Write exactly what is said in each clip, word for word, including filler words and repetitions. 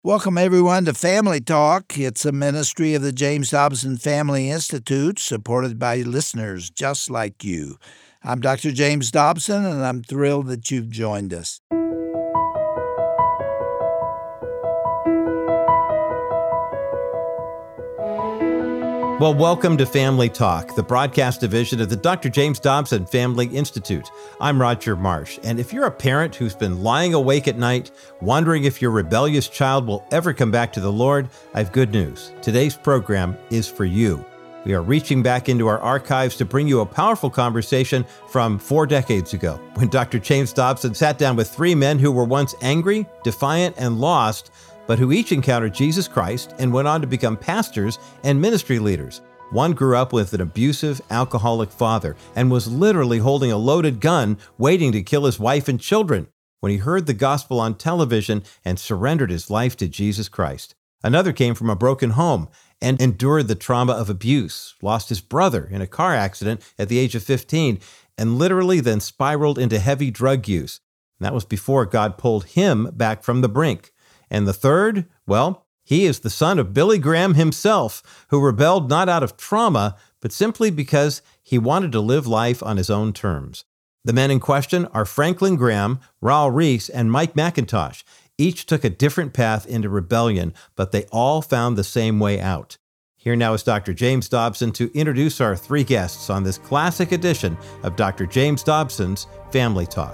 Welcome, everyone, to Family Talk. It's a ministry of the James Dobson Family Institute, supported by listeners just like you. I'm Doctor James Dobson, and I'm thrilled that you've joined us. Well, welcome to Family Talk, the broadcast division of the Doctor James Dobson Family Institute. I'm Roger Marsh, and if you're a parent who's been lying awake at night, wondering if your rebellious child will ever come back to the Lord, I have good news. Today's program is for you. We are reaching back into our archives to bring you a powerful conversation from four decades ago, when Doctor James Dobson sat down with three men who were once angry, defiant, and lost, but who each encountered Jesus Christ and went on to become pastors and ministry leaders. One grew up with an abusive, alcoholic father and was literally holding a loaded gun waiting to kill his wife and children when he heard the gospel on television and surrendered his life to Jesus Christ. Another came from a broken home and endured the trauma of abuse, lost his brother in a car accident at the age of fifteen, and literally then spiraled into heavy drug use. And that was before God pulled him back from the brink. And the third, well, he is the son of Billy Graham himself, who rebelled not out of trauma, but simply because he wanted to live life on his own terms. The men in question are Franklin Graham, Raul Ries, and Mike MacIntosh. Each took a different path into rebellion, but they all found the same way out. Here now is Doctor James Dobson to introduce our three guests on this classic edition of Doctor James Dobson's Family Talk.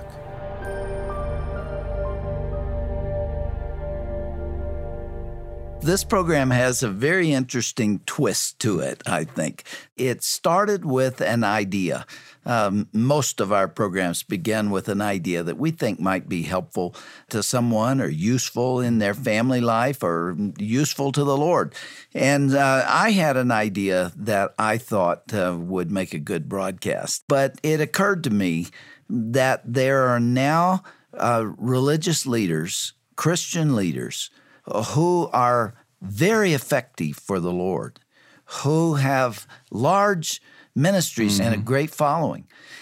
This program has a very interesting twist to it, I think. It started with an idea. Um, most of our programs begin with an idea that we think might be helpful to someone or useful in their family life or useful to the Lord. And uh, I had an idea that I thought uh, would make a good broadcast. But it occurred to me that there are now uh, religious leaders, Christian leaders, who are very effective for the Lord, who have large ministries mm-hmm. and a great following,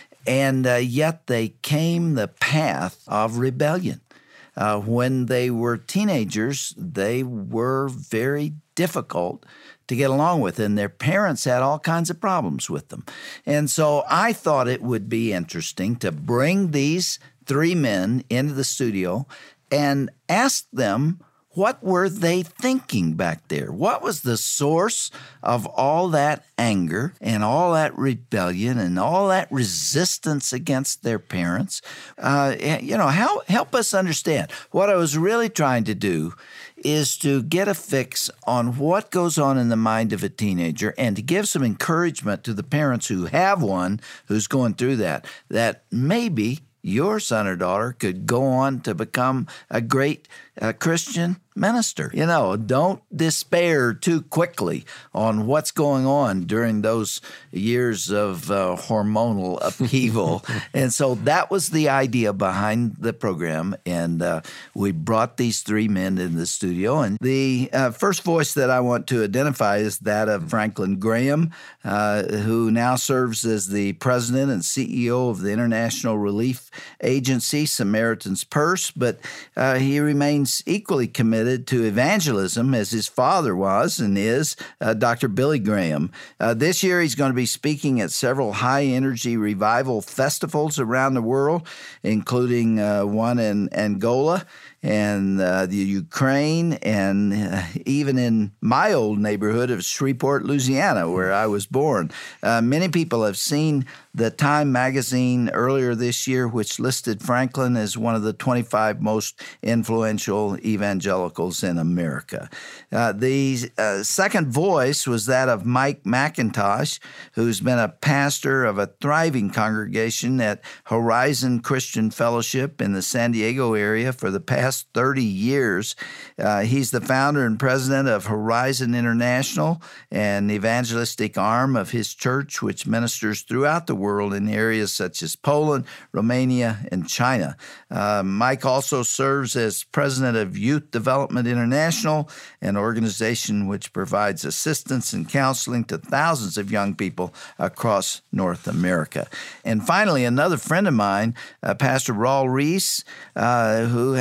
and uh, yet they came the path of rebellion. Uh, when they were teenagers, they were very difficult to get along with, and their parents had all kinds of problems with them. And so I thought it would be interesting to bring these three men into the studio and ask them, what were they thinking back there? What was the source of all that anger and all that rebellion and all that resistance against their parents? Uh, you know, how, help us understand. What I was really trying to do is to get a fix on what goes on in the mind of a teenager and to give some encouragement to the parents who have one who's going through that, that maybe your son or daughter could go on to become a great uh, Christian minister. You know, don't despair too quickly on what's going on during those years of uh, hormonal upheaval. And so that was the idea behind the program. And uh, we brought these three men in the studio. And the uh, first voice that I want to identify is that of Franklin Graham, uh, who now serves as the president and C E O of the International Relief Agency, Samaritan's Purse. But uh, he remains equally committed to evangelism as his father was and is, uh, Doctor Billy Graham. Uh, this year he's going to be speaking at several high-energy revival festivals around the world, including uh, one in Angola and uh, the Ukraine, and uh, even in my old neighborhood of Shreveport, Louisiana, where I was born. Uh, many people have seen the Time magazine earlier this year, which listed Franklin as one of the twenty-five most influential evangelicals in America. Uh, the uh, second voice was that of Mike MacIntosh, who's been a pastor of a thriving congregation at Horizon Christian Fellowship in the San Diego area for the past thirty years. Uh, he's the founder and president of Horizon International, an evangelistic arm of his church, which ministers throughout the world in areas such as Poland, Romania, and China. Uh, Mike also serves as president of Youth Development International, an organization which provides assistance and counseling to thousands of young people across North America. And finally, another friend of mine, uh, Pastor Raul Ries, uh, who has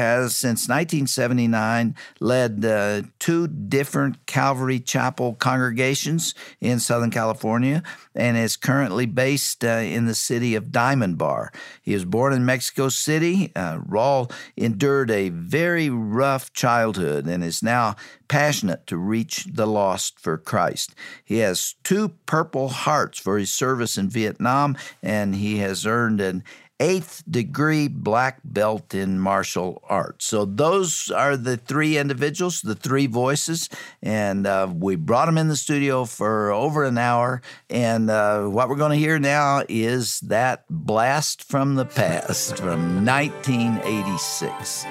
since nineteen seventy-nine, led uh, two different Calvary Chapel congregations in Southern California, and is currently based uh, in the city of Diamond Bar. He was born in Mexico City. Uh, Raul endured a very rough childhood and is now passionate to reach the lost for Christ. He has two Purple Hearts for his service in Vietnam, and he has earned an eighth degree black belt in martial arts. So those are the three individuals, the three voices, and uh, we brought them in the studio for over an hour, and uh, what we're going to hear now is that blast from the past from nineteen eighty-six.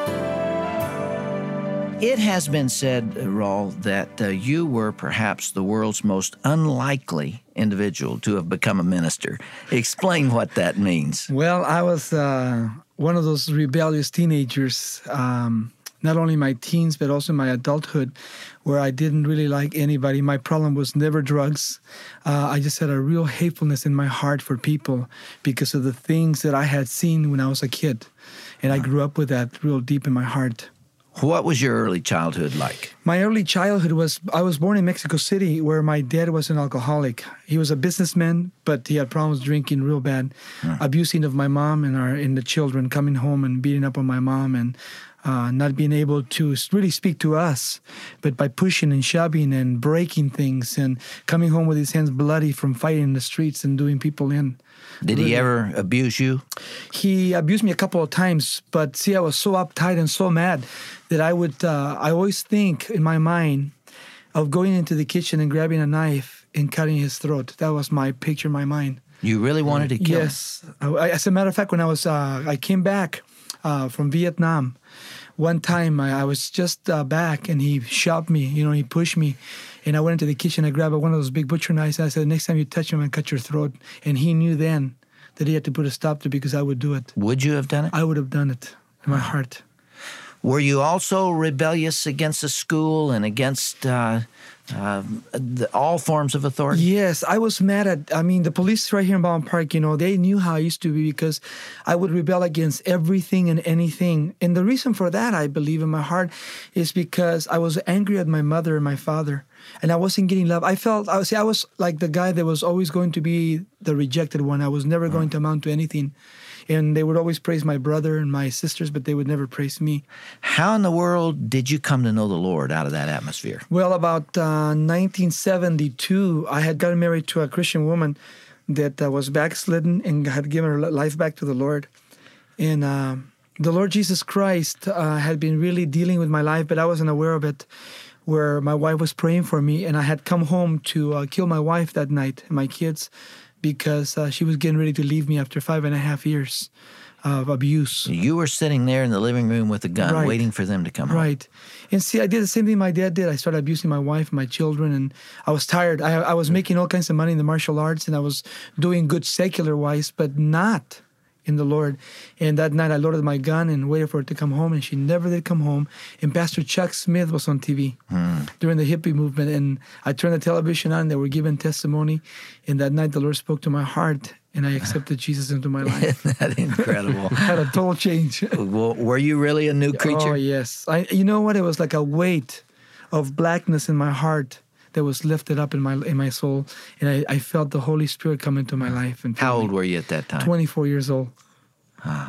It has been said, Raul, that uh, you were perhaps the world's most unlikely individual to have become a minister. Explain what that means. Well, I was uh, one of those rebellious teenagers, um, not only my teens, but also my adulthood, where I didn't really like anybody. My problem was never drugs. Uh, I just had a real hatefulness in my heart for people because of the things that I had seen when I was a kid. And I grew up with that real deep in my heart. What was your early childhood like? My early childhood was, I was born in Mexico City, where my dad was an alcoholic. He was a businessman, but he had problems drinking real bad, hmm. abusing of my mom and our and the children, coming home and beating up on my mom, and uh, not being able to really speak to us, but by pushing and shoving and breaking things, and coming home with his hands bloody from fighting in the streets and doing people in. Did he ever abuse you? He abused me a couple of times, but see, I was so uptight and so mad that I would, uh, I always think in my mind of going into the kitchen and grabbing a knife and cutting his throat. That was my picture in my mind. You really wanted to kill yes. him? Yes. As a matter of fact, when I was, uh, I came back uh, from Vietnam, one time I, I was just uh, back and he shoved me, you know, he pushed me. And I went into the kitchen, I grabbed one of those big butcher knives, and I said, next time you touch him, I'm going to cut your throat. And he knew then that he had to put a stop to it because I would do it. Would you have done it? I would have done it in my heart. Were you also rebellious against the school and against uh, uh, the, all forms of authority? Yes, I was mad at, I mean, the police right here in Baldwin Park, you know, they knew how I used to be because I would rebel against everything and anything. And the reason for that, I believe in my heart, is because I was angry at my mother and my father. And I wasn't getting love. I felt, I was, I was like the guy that was always going to be the rejected one. I was never going to amount to anything. And they would always praise my brother and my sisters, but they would never praise me. How in the world did you come to know the Lord out of that atmosphere? Well, about uh, nineteen seventy-two, I had gotten married to a Christian woman that uh, was backslidden and had given her life back to the Lord. And uh, the Lord Jesus Christ uh, had been really dealing with my life, but I wasn't aware of it, where my wife was praying for me, and I had come home to uh, kill my wife that night and my kids, because uh, she was getting ready to leave me after five and a half years of abuse. You were sitting there in the living room with a gun, right. waiting for them to come home. Right. And see, I did the same thing my dad did. I started abusing my wife, my children, and I was tired. I, I was making all kinds of money in the martial arts, and I was doing good secular-wise, but not in the Lord. And that night I loaded my gun and waited for her to come home, and she never did come home. And Pastor Chuck Smith was on T V hmm. during the hippie movement, and I turned the television on, they were giving testimony, and that night the Lord spoke to my heart, and I accepted Jesus into my life. Isn't that incredible? I had a total change. Well, were you really a new creature? Oh, yes. I, you know what? It was like a weight of blackness in my heart that was lifted up in my in my soul, and I, I felt the Holy Spirit come into my life. And how old were you at that time? twenty-four years old. Huh.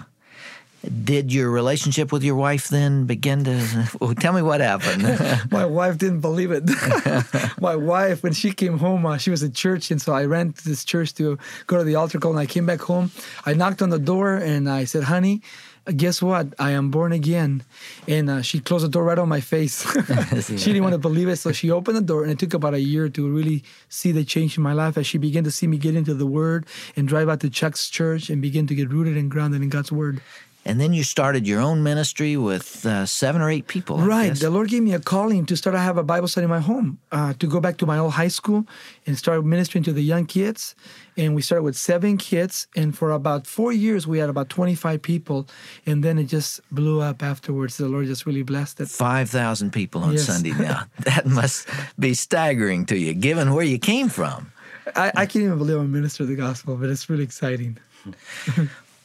Did your relationship with your wife then begin to... Well, tell me what happened. My wife didn't believe it. My wife, when she came home, uh, she was at church, and so I ran to this church to go to the altar call, and I came back home. I knocked on the door, and I said, honey, guess what? I am born again. And uh, she closed the door right on my face. She didn't want to believe it, so she opened the door, and it took about a year to really see the change in my life as she began to see me get into the Word and drive out to Chuck's church and begin to get rooted and grounded in God's Word. And then you started your own ministry with uh, seven or eight people. I right. guess. The Lord gave me a calling to start to have a Bible study in my home, uh, to go back to my old high school and start ministering to the young kids. And we started with seven kids. And for about four years, we had about twenty-five people. And then it just blew up afterwards. The Lord just really blessed it. five thousand people on Yes. Sunday now. That must be staggering to you, given where you came from. I, I can't even believe I'm a minister of the gospel, but it's really exciting.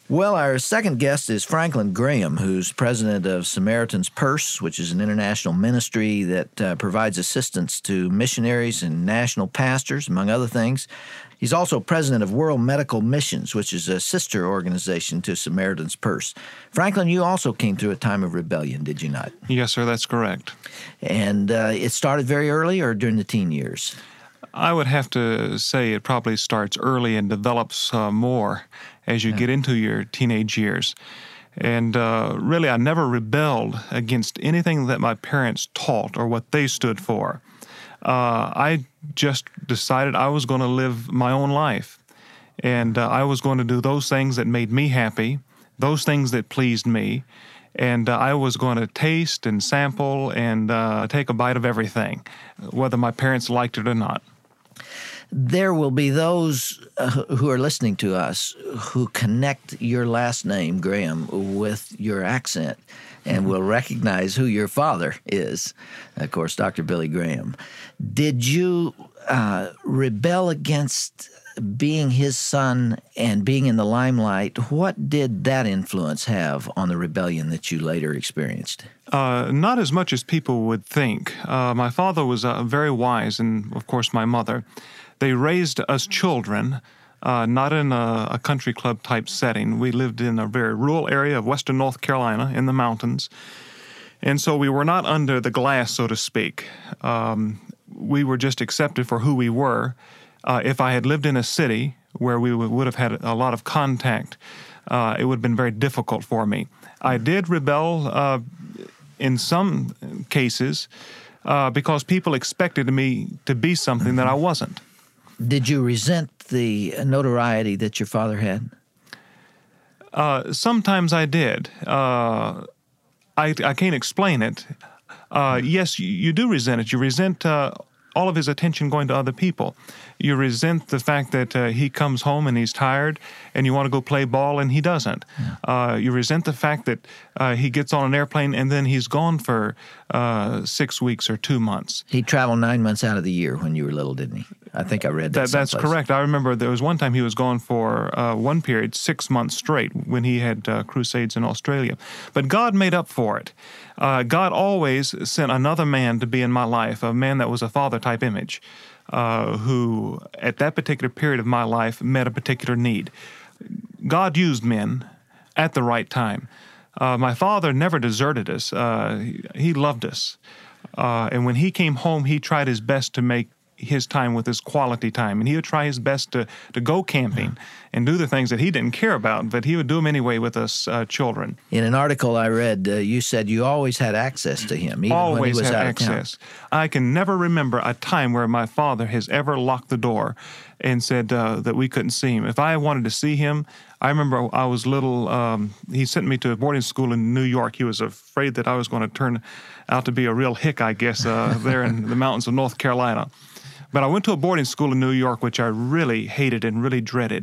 Well, our second guest is Franklin Graham, who's president of Samaritan's Purse, which is an international ministry that uh, provides assistance to missionaries and national pastors, among other things. He's also president of World Medical Missions, which is a sister organization to Samaritan's Purse. Franklin, you also came through a time of rebellion, did you not? Yes, sir, that's correct. And uh, it started very early or during the teen years? I would have to say it probably starts early and develops uh, more as you yeah. get into your teenage years. And uh, really, I never rebelled against anything that my parents taught or what they stood for. Uh, I just decided I was going to live my own life. And uh, I was going to do those things that made me happy, those things that pleased me. And uh, I was going to taste and sample and uh, take a bite of everything, whether my parents liked it or not. There will be those uh, who are listening to us who connect your last name, Graham, with your accent and will recognize who your father is, of course, Doctor Billy Graham. Did you uh, rebel against being his son and being in the limelight? What did that influence have on the rebellion that you later experienced? Uh, not as much as people would think. Uh, my father was uh, very wise, and of course my mother. They raised us children, uh, not in a, a country club type setting. We lived in a very rural area of western North Carolina in the mountains. And so we were not under the glass, so to speak. Um, we were just accepted for who we were. Uh, if I had lived in a city where we w- would have had a lot of contact, uh, it would have been very difficult for me. I did rebel uh, in some cases uh, because people expected me to be something that I wasn't. Did you resent the notoriety that your father had? Uh, sometimes I did. Uh, I, I can't explain it. Uh, yes, you, you do resent it. You resent uh, all of his attention going to other people. You resent the fact that uh, he comes home and he's tired and you want to go play ball and he doesn't. Yeah. Uh, you resent the fact that uh, he gets on an airplane and then he's gone for uh, six weeks or two months. He traveled nine months out of the year when you were little, didn't he? I think I read that. that that's someplace. Correct. I remember there was one time he was gone for uh, one period, six months straight, when he had uh, crusades in Australia. But God made up for it. Uh, God always sent another man to be in my life, a man that was a father-type image, uh, who at that particular period of my life met a particular need. God used men at the right time. Uh, my father never deserted us. Uh, he, he loved us. Uh, and when he came home, he tried his best to make his time with his quality time. And he would try his best to, to go camping and do the things that he didn't care about, but he would do them anyway with us uh, children. In an article I read, uh, you said you always had access to him, even always when he was had out access. of town. I can never remember a time where my father has ever locked the door and said uh, that we couldn't see him. If I wanted to see him, I remember I was little, um, he sent me to a boarding school in New York. He was afraid that I was going to turn out to be a real hick, I guess, uh, there in the mountains of North Carolina. But I went to a boarding school in New York, which I really hated and really dreaded.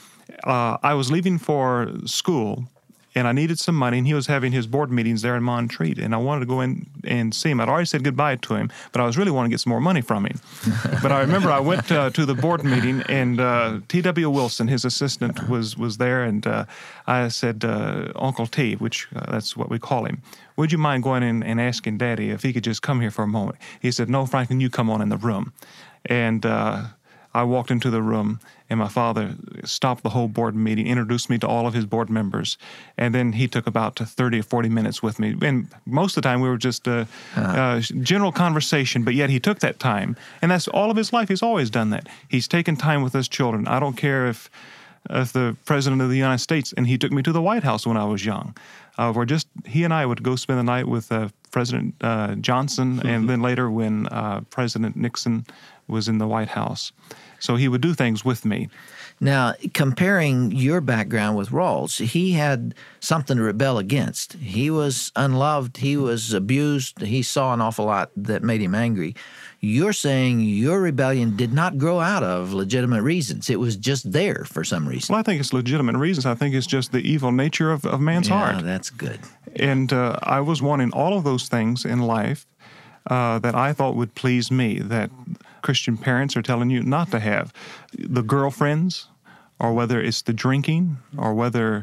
Uh, I was leaving for school, and I needed some money, and he was having his board meetings there in Montreat, and I wanted to go in and see him. I'd already said goodbye to him, but I was really wanting to get some more money from him. But I remember I went uh, to the board meeting, and uh, T W Wilson, his assistant, was was there, and uh, I said, uh, Uncle T, which uh, that's what we call him, would you mind going in and asking Daddy if he could just come here for a moment? He said, no, Franklin, you come on in the room. And uh, I walked into the room, and my father stopped the whole board meeting, introduced me to all of his board members, and then he took about thirty or forty minutes with me. And most of the time, we were just uh, uh, uh, general conversation, but yet he took that time. And that's all of his life. He's always done that. He's taken time with his children. I don't care if, if the President of the United States, and he took me to the White House when I was young, uh, where just he and I would go spend the night with uh, President uh, Johnson, mm-hmm. and then later when uh, President Nixon was in the White House. So he would do things with me. Now, comparing your background with Rawls, he had something to rebel against. He was unloved. He was abused. He saw an awful lot that made him angry. You're saying your rebellion did not grow out of legitimate reasons. It was just there for some reason. Well, I think it's legitimate reasons. I think it's just the evil nature of, of man's yeah, heart. Yeah, that's good. And uh, I was wanting all of those things in life uh, that I thought would please me, that Christian parents are telling you not to have. The girlfriends, or whether it's the drinking, or whether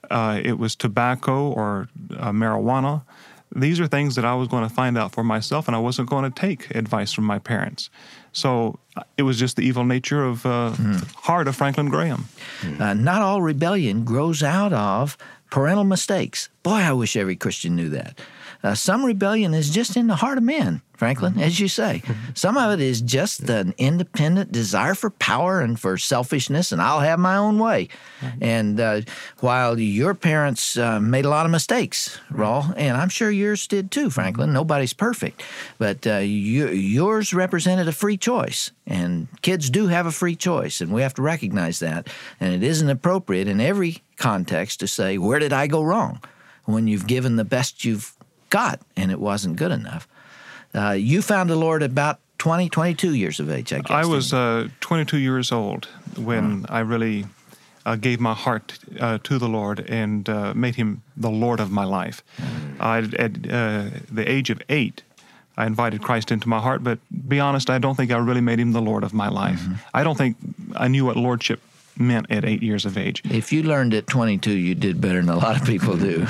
uh, it was tobacco or uh, marijuana. These are things that I was going to find out for myself, and I wasn't going to take advice from my parents. So it was just the evil nature of uh, mm. heart of Franklin Graham. Uh, not all rebellion grows out of parental mistakes. Boy, I wish every Christian knew that. Uh, some rebellion is just in the heart of men, Franklin, mm-hmm. as you say. Mm-hmm. Some of it is just an independent desire for power and for selfishness, and I'll have my own way. Mm-hmm. And uh, while your parents uh, made a lot of mistakes, Raul, and I'm sure yours did too, Franklin. Nobody's perfect. But uh, you, yours represented a free choice, and kids do have a free choice, and we have to recognize that. And it isn't appropriate in every context to say, where did I go wrong? When you've given the best you've got, and it wasn't good enough. Uh, you found the Lord about twenty, twenty-two years of age, I guess. I was uh, twenty-two years old when oh. I really uh, gave my heart uh, to the Lord and uh, made Him the Lord of my life. Mm. I, at uh, the age of eight, I invited Christ into my heart, but be honest, I don't think I really made Him the Lord of my life. Mm-hmm. I don't think I knew what lordship meant at eight years of age. If you learned at twenty-two, you did better than a lot of people do.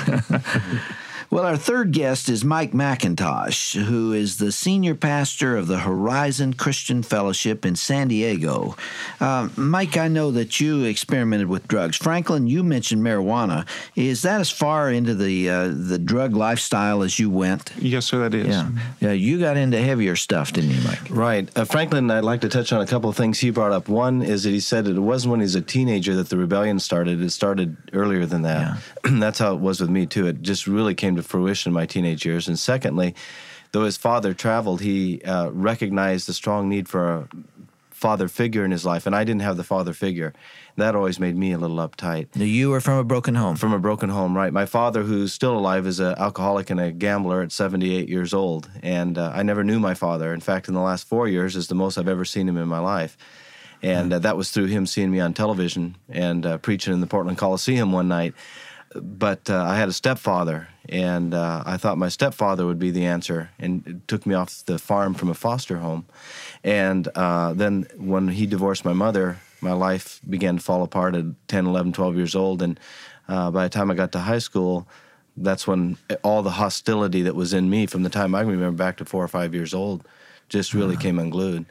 Well, our third guest is Mike McIntosh, who is the senior pastor of the Horizon Christian Fellowship in San Diego. Uh, Mike, I know that you experimented with drugs. Franklin, you mentioned marijuana. Is that as far into the uh, the drug lifestyle as you went? Yes, sir, that is. Yeah, yeah. You got into heavier stuff, didn't you, Mike? Right. Uh, Franklin, I'd like to touch on a couple of things he brought up. One is that he said it wasn't when he was a teenager that the rebellion started. It started earlier than that. Yeah. That's how it was with me, too. It just really came to fruition in my teenage years. And secondly, though his father traveled, he uh, recognized the strong need for a father figure in his life, and I didn't have the father figure. That always made me a little uptight. You were from a broken home. From a broken home, right. My father, who's still alive, is an alcoholic and a gambler at seventy-eight years old, and uh, I never knew my father. In fact, in the last four years is the most I've ever seen him in my life. And uh, that was through him seeing me on television and uh, preaching in the Portland Coliseum one night. But uh, I had a stepfather, and uh, I thought my stepfather would be the answer, and it took me off the farm from a foster home. And uh, then when he divorced my mother, my life began to fall apart at ten, eleven, twelve years old. And uh, by the time I got to high school, that's when all the hostility that was in me from the time I can remember back to four or five years old just really uh-huh. came unglued.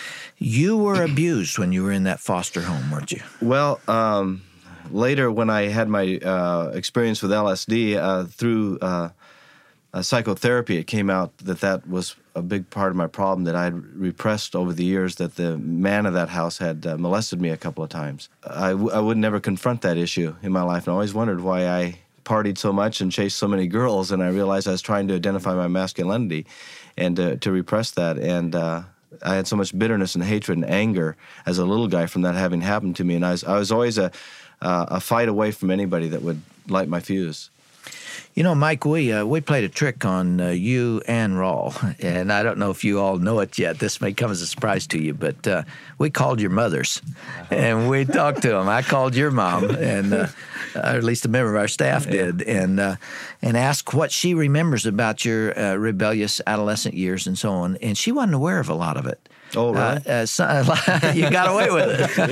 You were abused when you were in that foster home, weren't you? Well, um... later, when I had my uh, experience with L S D, uh, through uh, uh, psychotherapy, it came out that that was a big part of my problem that I had repressed over the years, that the man of that house had uh, molested me a couple of times. I, w- I would never confront that issue in my life, and I always wondered why I partied so much and chased so many girls, and I realized I was trying to identify my masculinity and uh, to repress that, and uh, I had so much bitterness and hatred and anger as a little guy from that having happened to me, and I was, I was always a Uh, a fight away from anybody that would light my fuse. You know, Mike, we uh, we played a trick on uh, you and Raul, and I don't know if you all know it yet. This may come as a surprise to you, but uh, we called your mothers, and we talked to them. I called your mom, and uh, or at least a member of our staff did, and uh, and asked what she remembers about your uh, rebellious adolescent years and so on, and she wasn't aware of a lot of it. Oh, really? Uh, uh, so, you got away with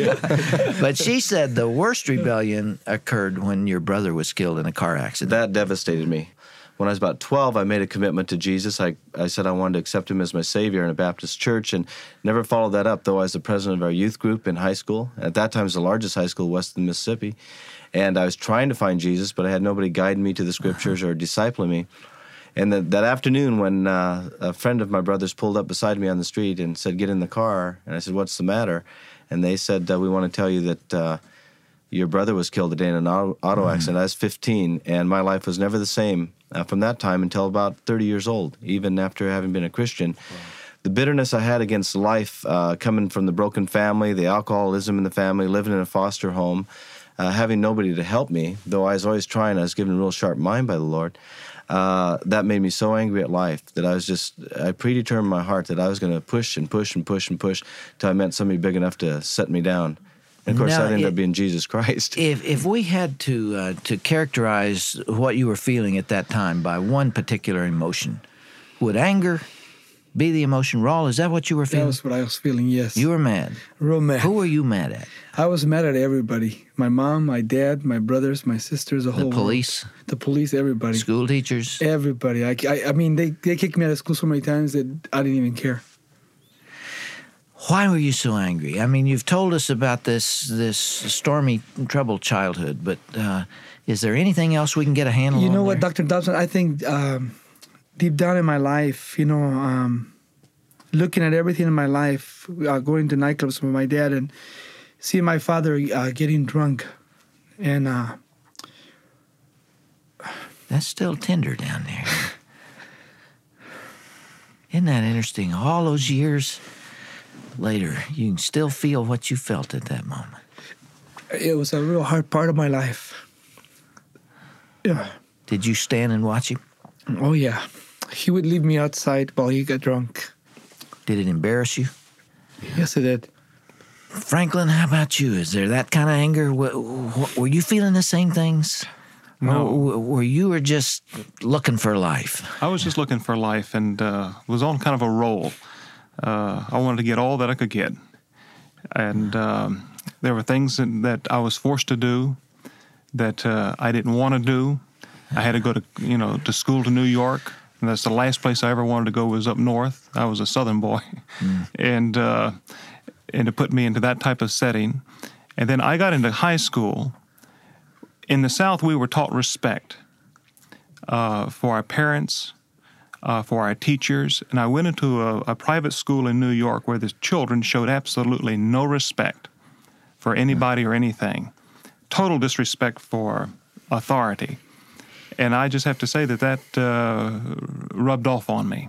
it. But she said the worst rebellion occurred when your brother was killed in a car accident. That devastated me. When I was about twelve, I made a commitment to Jesus. I, I said I wanted to accept him as my Savior in a Baptist church, and never followed that up, though I was the president of our youth group in high school. At that time, it was the largest high school west of Mississippi. And I was trying to find Jesus, but I had nobody guiding me to the Scriptures or discipling me. And the, that afternoon when uh, a friend of my brother's pulled up beside me on the street and said, "Get in the car," and I said, "What's the matter?" And they said, uh, "We want to tell you that uh, your brother was killed today in an auto, auto mm. accident." I was fifteen, and my life was never the same uh, from that time until about thirty years old, even after having been a Christian. Wow. The bitterness I had against life, uh, coming from the broken family, the alcoholism in the family, living in a foster home, uh, having nobody to help me, though I was always trying, I was given a real sharp mind by the Lord. Uh, that made me so angry at life that I was just, I predetermined in my heart that I was going to push and push and push and push till I met somebody big enough to set me down. And of course, now, that ended it, up being Jesus Christ. If if we had to uh, to characterize what you were feeling at that time by one particular emotion, would anger be the emotion. Raul, is that what you were feeling? That was what I was feeling, yes. You were mad. Real mad. Who were you mad at? I was mad at everybody. My mom, my dad, my brothers, my sisters, the, The whole police? world. The police, everybody. School teachers? Everybody. I, I, I mean, they, they kicked me out of school so many times that I didn't even care. Why were you so angry? I mean, you've told us about this this stormy, troubled childhood, but uh, is there anything else we can get a handle on? You know what, there? Doctor Dobson, I think um, deep down in my life, you know, um, looking at everything in my life, uh, going to nightclubs with my dad and seeing my father uh, getting drunk. And uh, that's still tender down there. Isn't that interesting? All those years later, you can still feel what you felt at that moment. It was a real hard part of my life. Yeah. Did you stand and watch him? Oh, yeah. He would leave me outside while he got drunk. Did it embarrass you? Yes, it did. Franklin, how about you? Is there that kind of anger? Were you feeling the same things? No. Or were you were just looking for life? I was just looking for life and uh, was on kind of a roll. Uh, I wanted to get all that I could get. And um, there were things that, that I was forced to do that uh, I didn't want to do. I had to go to, you know, to school to New York. And that's the last place I ever wanted to go was up north. I was a Southern boy. Mm. And, uh, and to put me into that type of setting. And then I got into high school. In the South, we were taught respect uh, for our parents, uh, for our teachers. And I went into a, a private school in New York where the children showed absolutely no respect for anybody or anything. Total disrespect for authority. And I just have to say that that uh, rubbed off on me.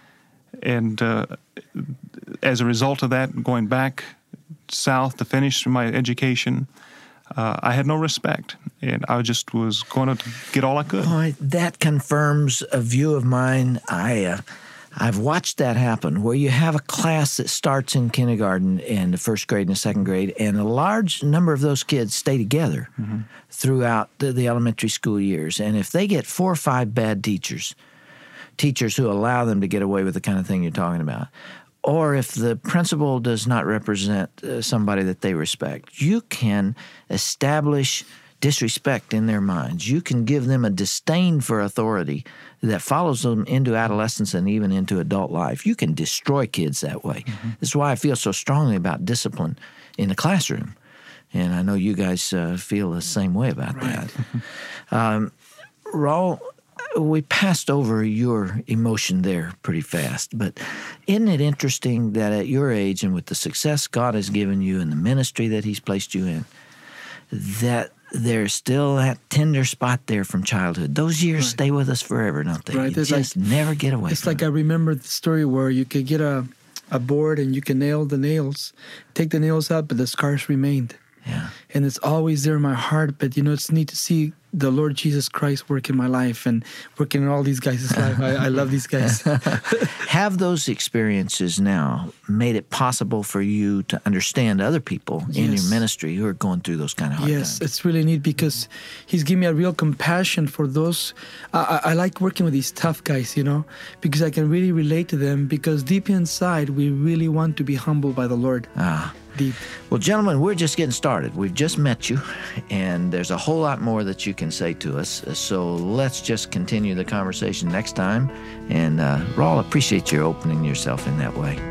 And uh, as a result of that, going back south to finish my education, uh, I had no respect. And I just was going to get all I could. Boy, that confirms a view of mine. I, uh, I've watched that happen, where you have a class that starts in kindergarten and the first grade and the second grade, and a large number of those kids stay together mm-hmm. throughout the, the elementary school years. And if they get four or five bad teachers, teachers who allow them to get away with the kind of thing you're talking about, or if the principal does not represent uh, somebody that they respect, you can establish disrespect in their minds. You can give them a disdain for authority that follows them into adolescence and even into adult life. You can destroy kids that way. Mm-hmm. This is why I feel so strongly about discipline in the classroom. And I know you guys uh, feel the same way about right. that. um, Raul, we passed over your emotion there pretty fast, but isn't it interesting that at your age and with the success God has given you and the ministry that He's placed you in, that there's still that tender spot there from childhood. Those years right. stay with us forever, don't they? Right. You it's just like, never get away It's from like it. I remember the story where you could get a, a board and you can nail the nails, take the nails out, but the scars remained. Yeah. And it's always there in my heart, but, you know, it's neat to see the Lord Jesus Christ work in my life and working in all these guys' life. I, I love these guys. Have those experiences now made it possible for you to understand other people yes. in your ministry who are going through those kind of hard yes, times? Yes, it's really neat because He's given me a real compassion for those. I, I, I like working with these tough guys, you know, because I can really relate to them because deep inside, we really want to be humbled by the Lord. Ah. Deep. Well, gentlemen, we're just getting started. We've just met you, and there's a whole lot more that you can say to us. So let's just continue the conversation next time. And uh, Raul, appreciate your opening yourself in that way.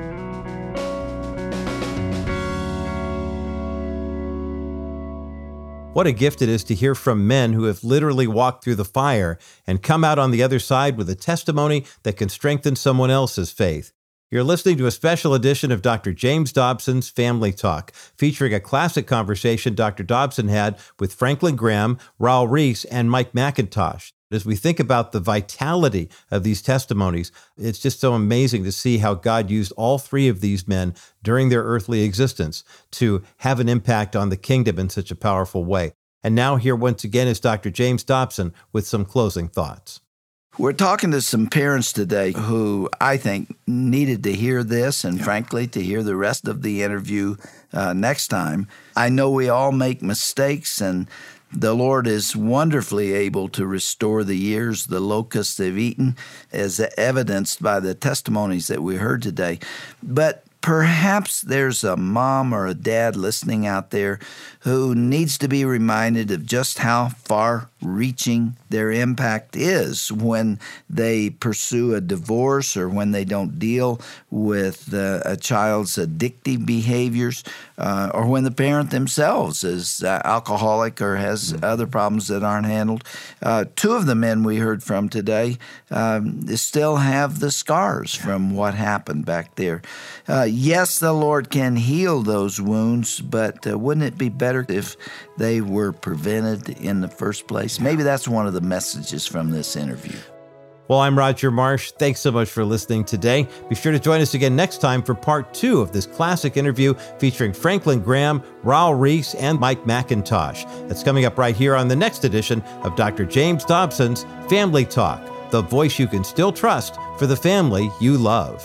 What a gift it is to hear from men who have literally walked through the fire and come out on the other side with a testimony that can strengthen someone else's faith. You're listening to a special edition of Doctor James Dobson's Family Talk, featuring a classic conversation Doctor Dobson had with Franklin Graham, Raul Ries, and Mike McIntosh. As we think about the vitality of these testimonies, it's just so amazing to see how God used all three of these men during their earthly existence to have an impact on the kingdom in such a powerful way. And now here once again is Doctor James Dobson with some closing thoughts. We're talking to some parents today who I think needed to hear this and, yeah. frankly, to hear the rest of the interview uh, next time. I know we all make mistakes, and The Lord is wonderfully able to restore the years the locusts have eaten, as evidenced by the testimonies that we heard today. But perhaps there's a mom or a dad listening out there who needs to be reminded of just how far-reaching their impact is when they pursue a divorce or when they don't deal with uh, a child's addictive behaviors uh, or when the parent themselves is uh, alcoholic or has mm-hmm. other problems that aren't handled. Uh, two of the men we heard from today um, still have the scars from what happened back there. Uh, yes, the Lord can heal those wounds, but uh, wouldn't it be better if they were prevented in the first place? Maybe that's one of the messages from this interview. Well, I'm Roger Marsh. Thanks so much for listening today. Be sure to join us again next time for part two of this classic interview featuring Franklin Graham, Raul Ries, and Mike McIntosh. That's coming up right here on the next edition of Doctor James Dobson's Family Talk, the voice you can still trust for the family you love.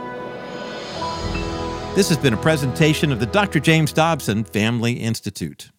This has been a presentation of the Doctor James Dobson Family Institute.